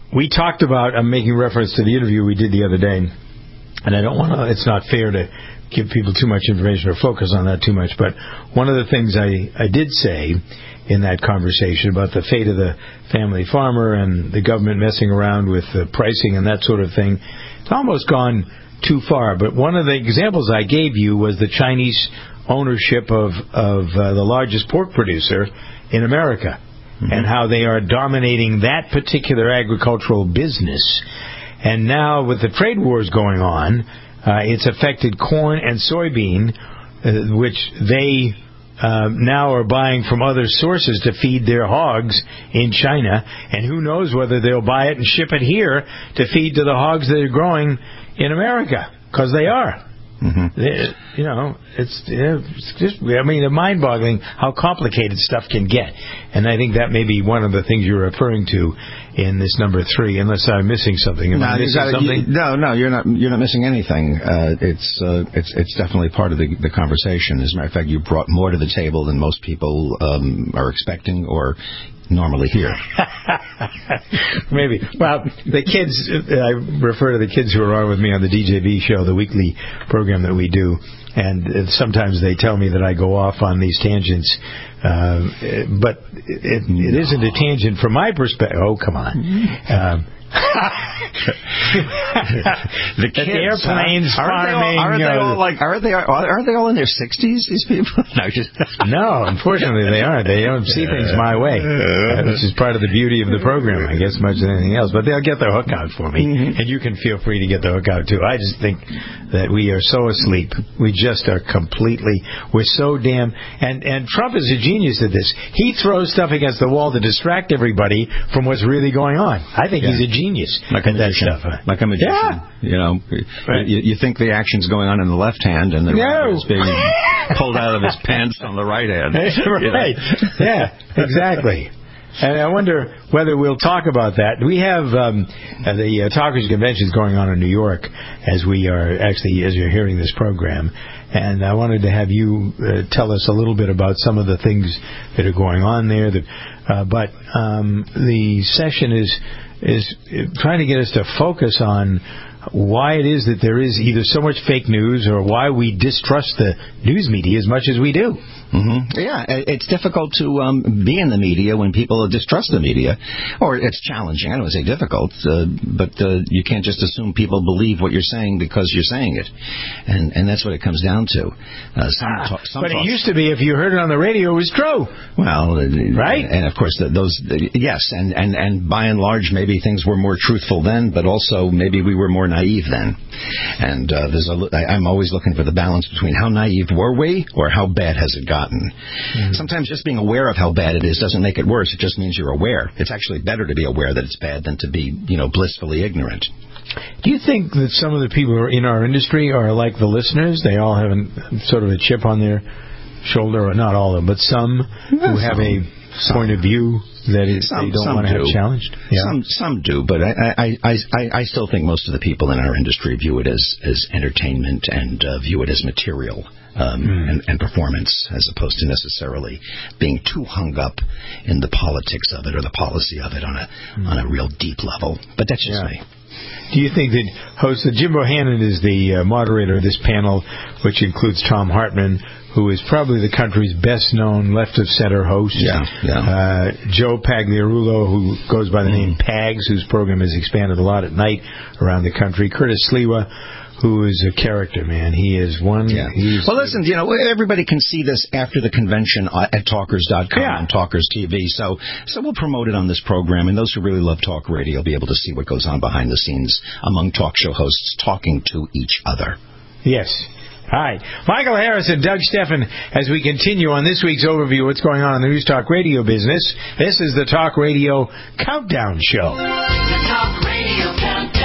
we talked about, I'm making reference to the interview we did the other day, and I don't want to, it's not fair to give people too much information or focus on that too much, but one of the things I, I did say in that conversation about the fate of the family farmer and the government messing around with the pricing and that sort of thing, it's almost gone too far. But one of the examples I gave you was the Chinese ownership of, of uh, the largest pork producer in America, mm-hmm. and how they are dominating that particular agricultural business. And now with the trade wars going on, uh, it's affected corn and soybean, uh, which they uh, now are buying from other sources to feed their hogs in China. And who knows whether they'll buy it and ship it here to feed to the hogs that are growing in America, because they are. Mm-hmm. They, you know, it's, it's just, I mean, it's mind-boggling how complicated stuff can get. And I think that may be one of the things you're referring to in this number three, unless I'm missing something. Am no, I missing gotta, something? You, no, no, you're not. You're not missing anything. Uh, it's, uh, it's, it's definitely part of the, the conversation. As a matter of fact, you brought more to the table than most people um, are expecting or normally hear. Maybe. Well, the kids, I refer to the kids who are on with me on the D J V show, the weekly program that we do, and sometimes they tell me that I go off on these tangents, uh, but it, it no. isn't a tangent from my perspective. Oh, come on. Um, the kids, the airplanes, huh? farming. Aren't they all, aren't they all like? Are they? Aren't they all in their sixties? These people? No, just no. Unfortunately, they aren't. They don't see things my way, uh, which is part of the beauty of the program, I guess, much than anything else. But they'll get the hook out for me, mm-hmm. and you can feel free to get the hook out too. I just think that we are so asleep. We just are completely. We're so damn. And and Trump is a genius at this. He throws stuff against the wall to distract everybody from what's really going on. I think yeah. he's a genius. Like a magician. That stuff. Like a magician. Yeah. You know, right. you, you think the action's going on in the left hand, and the no. rabbit is being pulled out of his pants on the right hand. Right. You know? Yeah, exactly. And I wonder whether we'll talk about that. We have um, uh, the uh, Talkers Convention is going on in New York as we are actually, as you're hearing this program. And I wanted to have you uh, tell us a little bit about some of the things that are going on there. That, uh, but um, the session is is trying to get us to focus on why it is that there is either so much fake news or why we distrust the news media as much as we do. Mm-hmm. Yeah, it's difficult to um, be in the media when people distrust the media. Or it's challenging. I don't want to say difficult, uh, but uh, you can't just assume people believe what you're saying because you're saying it. And and that's what it comes down to. Uh, some ah, talk, some but talks, it used to be if you heard it on the radio, it was true. Well, right? And, of course, those, yes, and, and, and by and large, maybe things were more truthful then, but also maybe we were more naive then. And uh, there's a, I'm always looking for the balance between how naive were we or how bad has it gotten. Mm-hmm. Sometimes just being aware of how bad it is doesn't make it worse. It just means you're aware. It's actually better to be aware that it's bad than to be, you know, blissfully ignorant. Do you think that some of the people who are in our industry are like the listeners? They all have a, sort of a chip on their shoulder, or not all of them, but some who some, have a some. point of view that is, some, they don't some want to do. have challenged? Yeah. Some some do, but I, I, I, I still think most of the people in our industry view it as, as entertainment and uh, view it as material. Um, mm. and, and performance, as opposed to necessarily being too hung up in the politics of it or the policy of it on a mm. on a real deep level. But that's just yeah. me. Do you think that host Jim Bohannon is the uh, moderator of this panel, which includes Tom Hartman, who is probably the country's best-known left-of-center host? Yeah, yeah. Uh, Joe Pagliarulo, who goes by the mm. name Pags, whose program has expanded a lot at night around the country. Curtis Sliwa, who is a character, man. He is one. Yeah. He's, well, listen, you know, everybody can see this after the convention at talkers dot com yeah. and Talkers T V. So, so we'll promote it on this program, and those who really love talk radio will be able to see what goes on behind the scenes among talk show hosts talking to each other. Yes. Hi. Michael Harris and Doug Steffen as we continue on this week's overview of what's going on in the News Talk Radio business. This is the Talk Radio Countdown Show. The Talk Radio Countdown.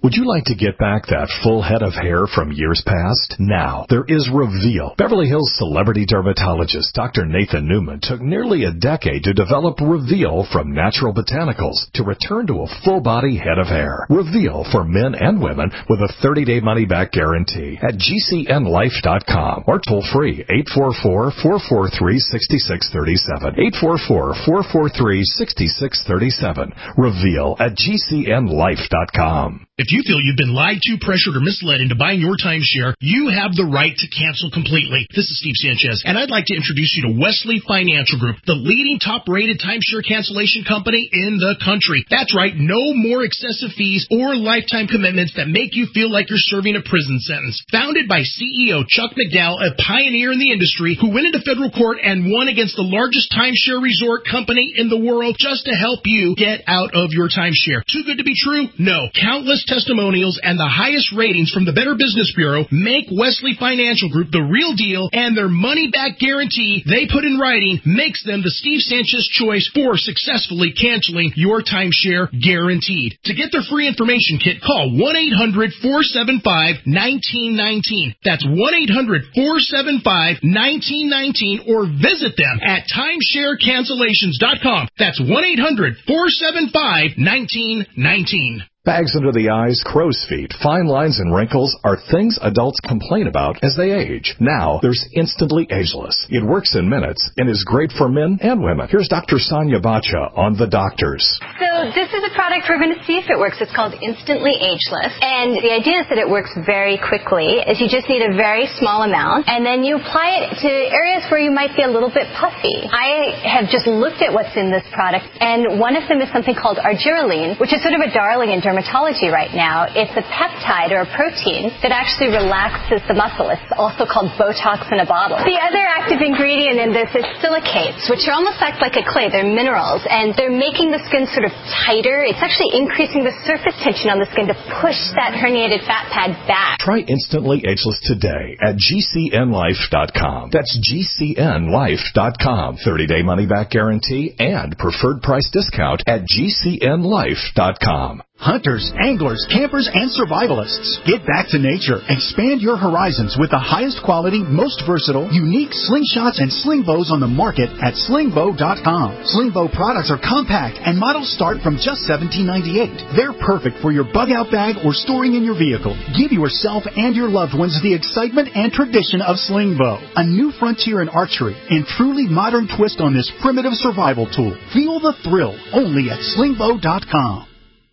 Would you like to get back that full head of hair from years past? Now, there is Reveal. Beverly Hills celebrity dermatologist Doctor Nathan Newman took nearly a decade to develop Reveal from natural botanicals to return to a full-body head of hair. Reveal for men and women with a thirty-day money-back guarantee at G C N life dot com or toll-free eight four four, four four three, six six three seven. eight four four, four four three, six six three seven. Reveal at G C N life dot com. If you feel you've been lied to, pressured, or misled into buying your timeshare, you have the right to cancel completely. This is Steve Sanchez, and I'd like to introduce you to Wesley Financial Group, the leading top-rated timeshare cancellation company in the country. That's right, no more excessive fees or lifetime commitments that make you feel like you're serving a prison sentence. Founded by C E O Chuck McDowell, a pioneer in the industry who went into federal court and won against the largest timeshare resort company in the world just to help you get out of your timeshare. Too good to be true? No. Countless testimonials and the highest ratings from the Better Business Bureau make Wesley Financial Group the real deal, and their money-back guarantee they put in writing makes them the Steve Sanchez choice for successfully canceling your timeshare guaranteed. To get their free information kit, call one eight hundred, four seven five, one nine one nine. That's one eight hundred, four seven five, one nine one nine, or visit them at timeshare cancellations dot com. That's one eight hundred, four seven five, one nine one nine. Bags under the eyes, crow's feet, fine lines, and wrinkles are things adults complain about as they age. Now, there's Instantly Ageless. It works in minutes and is great for men and women. Here's Doctor Sonia Bacha on The Doctors. So this is a product we're going to see if it works. It's called Instantly Ageless. And the idea is that it works very quickly, is you just need a very small amount, and then you apply it to areas where you might be a little bit puffy. I have just looked at what's in this product, and one of them is something called argireline, which is sort of a darling in dermatology right now. It's a peptide or a protein that actually relaxes the muscle. It's also called Botox in a bottle. The other active ingredient in this is silicates, which are almost act like a clay. They're minerals, and they're making the skin sort of tighter. It's actually increasing the surface tension on the skin to push that herniated fat pad back. Try Instantly Ageless today at G C N life dot com. That's G C N life dot com. thirty-day money-back guarantee and preferred price discount at G C N life dot com. Hunters, anglers, campers, and survivalists. Get back to nature. Expand your horizons with the highest quality, most versatile, unique slingshots and sling bows on the market at sling bow dot com. Sling bow products are compact and models start from just seventeen ninety-eight. They're perfect for your bug out bag or storing in your vehicle. Give yourself and your loved ones the excitement and tradition of sling bow. A new frontier in archery and truly modern twist on this primitive survival tool. Feel the thrill only at sling bow dot com.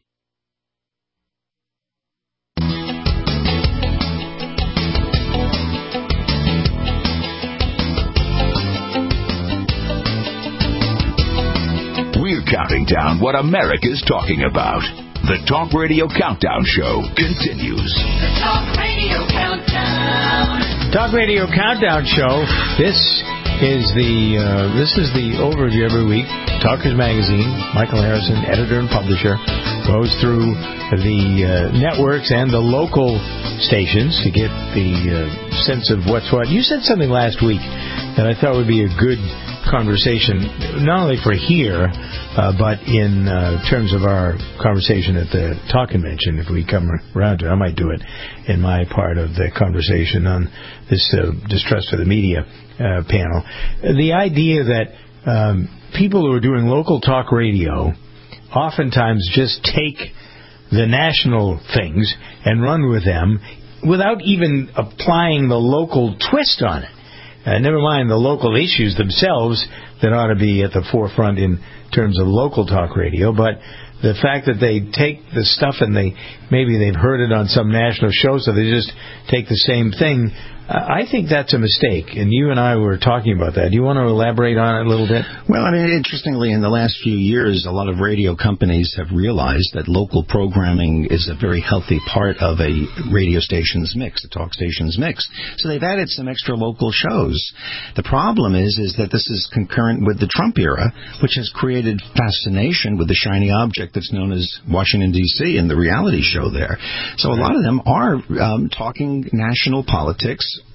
We're counting down what America's talking about. The Talk Radio Countdown Show continues. The Talk Radio Countdown. Talk Radio Countdown Show. This is the uh, this is the overview every week. Talkers Magazine. Michael Harrison, editor and publisher, goes through the uh, networks and the local stations to get the uh, sense of what's what. You said something last week that I thought would be a good conversation, not only for here, uh, but in uh, terms of our conversation at the Talk Convention. If we come around to it, I might do it in my part of the conversation on this uh, distrust for the media uh, panel. The idea that um, people who are doing local talk radio oftentimes just take the national things and run with them without even applying the local twist on it. Uh, never mind the local issues themselves that ought to be at the forefront in terms of local talk radio, but the fact that they take the stuff and they maybe they've heard it on some national show, so they just take the same thing. Uh, I think that's a mistake, and you and I were talking about that. Do you want to elaborate on it a little bit? Well, I mean, interestingly, in the last few years, a lot of radio companies have realized that local programming is a very healthy part of a radio station's mix, a talk station's mix. So they've added some extra local shows. The problem is, is that this is concurrent with the Trump era, which has created fascination with the shiny object that's known as Washington, D C and the reality show there. So a lot of them are um, talking national politics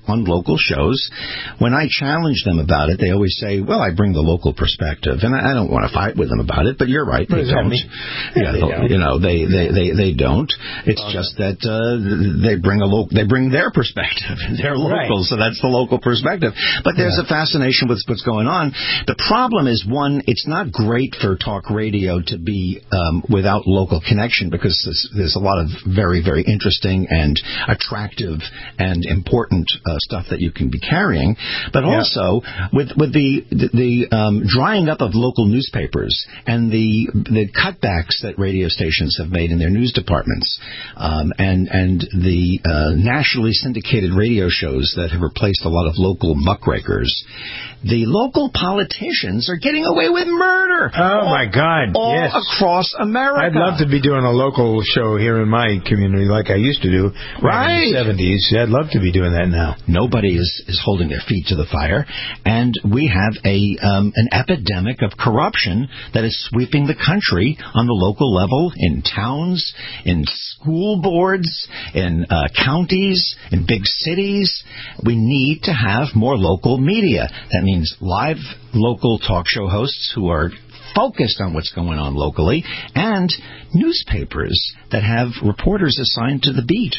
on local shows. When I challenge them about it, they always say, well, I bring the local perspective. And I, I don't want to fight with them about it, but you're right. They don't. Yeah, they don't. You know, they, they, they, they don't. It's oh, just that uh, they bring a lo- they bring their perspective. They're local, right. So that's the local perspective. But there's yeah. a fascination with what's going on. The problem is, one, it's not great for talk radio to be um, without local connection, because there's, there's a lot of very, very interesting and attractive and important uh, stuff that you can be carrying. But yeah. also, with with the the, the um, drying up of local newspapers and the the cutbacks that radio stations have made in their news departments, um, and and the uh, nationally syndicated radio shows that have replaced a lot of local muckrakers, the local politicians are getting away with murder. Oh, all, my God. All yes. across America. I'd love to be doing a local show here in my community like I used to do right. in the seventies. I'd love to be doing that now. Nobody is, is holding their feet to the fire. And we have a um, an epidemic of corruption that is sweeping the country on the local level, in towns, in school boards, in uh, counties, in big cities. We need to have more local media. That means live local talk show hosts who are focused on what's going on locally, and newspapers that have reporters assigned to the beat.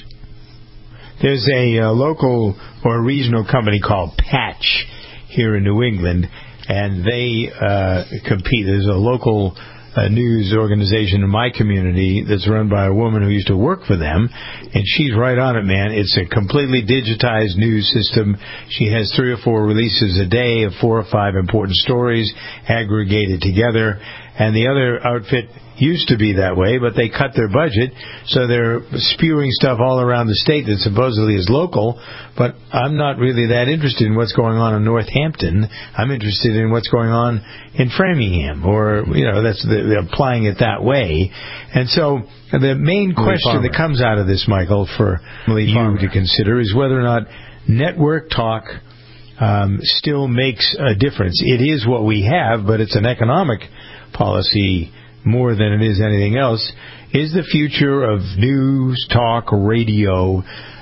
There's a uh, local or regional company called Patch here in New England, and they uh, compete. There's a local uh, news organization in my community that's run by a woman who used to work for them, and she's right on it, man. It's a completely digitized news system. She has three or four releases a day of four or five important stories aggregated together, and the other outfit used to be that way, but they cut their budget, so they're spewing stuff all around the state that supposedly is local, but I'm not really that interested in what's going on in Northampton. I'm interested in what's going on in Framingham, or, you know, that's the, they're applying it that way. And so the main question that comes out of this, Michael, for you to consider is whether or not network talk um, still makes a difference. It is what we have, but it's an economic policy more than it is anything else. Is the future of news, talk, radio,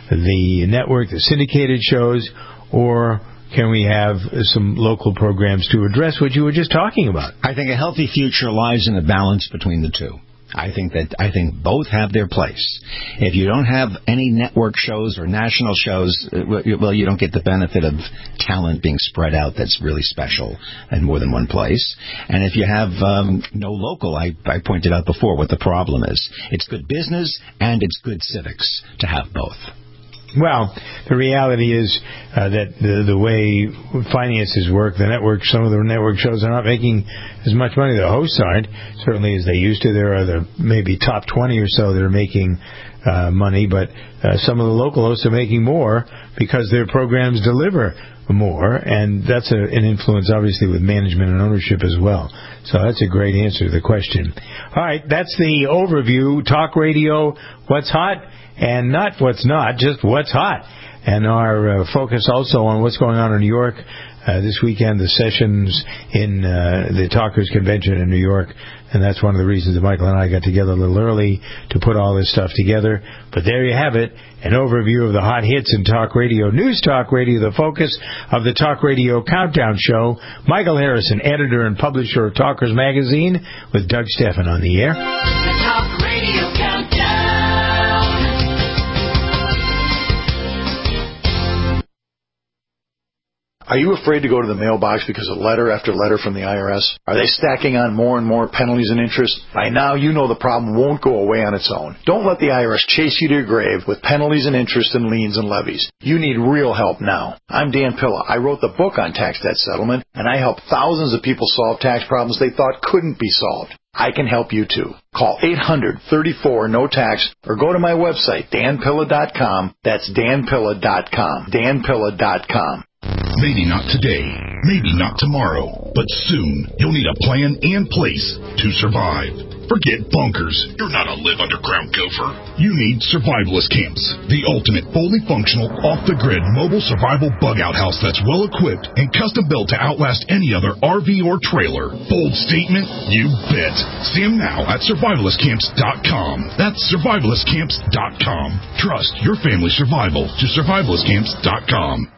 the network, the syndicated shows, or can we have some local programs to address what you were just talking about? I think a healthy future lies in a balance between the two. I think that I think both have their place. If you don't have any network shows or national shows, well, you don't get the benefit of talent being spread out that's really special in more than one place. And if you have um, no local, I, I pointed out before what the problem is. It's good business and it's good civics to have both. Well, the reality is uh, that the, the way finances work, the network, some of the network shows are not making as much money. The hosts aren't, certainly as they used to. There are the maybe top twenty or so that are making uh, money, but uh, some of the local hosts are making more because their programs deliver more, and that's a, an influence, obviously, with management and ownership as well. So that's a great answer to the question. All right, that's the overview. Talk radio, what's hot? And not what's not, just what's hot. And our uh, focus also on what's going on in New York uh, this weekend, the sessions in uh, the Talkers Convention in New York. And that's one of the reasons that Michael and I got together a little early to put all this stuff together. But there you have it, an overview of the hot hits in talk radio. News Talk Radio, the focus of the Talk Radio Countdown Show. Michael Harrison, editor and publisher of Talkers Magazine, with Doug Stephan on the air. The Talk Radio Countdown. Are you afraid to go to the mailbox because of letter after letter from the I R S? Are they stacking on more and more penalties and interest? By now, you know the problem won't go away on its own. Don't let the I R S chase you to your grave with penalties and interest and liens and levies. You need real help now. I'm Dan Pilla. I wrote the book on tax debt settlement, and I help thousands of people solve tax problems they thought couldn't be solved. I can help you too. Call eight hundred, thirty-four, no tax or go to my website, dan pilla dot com. That's dan pilla dot com. dan pilla dot com. Maybe not today, maybe not tomorrow, but soon you'll need a plan and place to survive. Forget bunkers. You're not a live underground gopher. You need survivalist camps, the ultimate fully functional, off-the-grid mobile survival bug-out house that's well-equipped and custom-built to outlast any other R V or trailer. Bold statement? You bet. See them now at survivalist camps dot com. That's survivalist camps dot com. Trust your family's survival to survivalist camps dot com.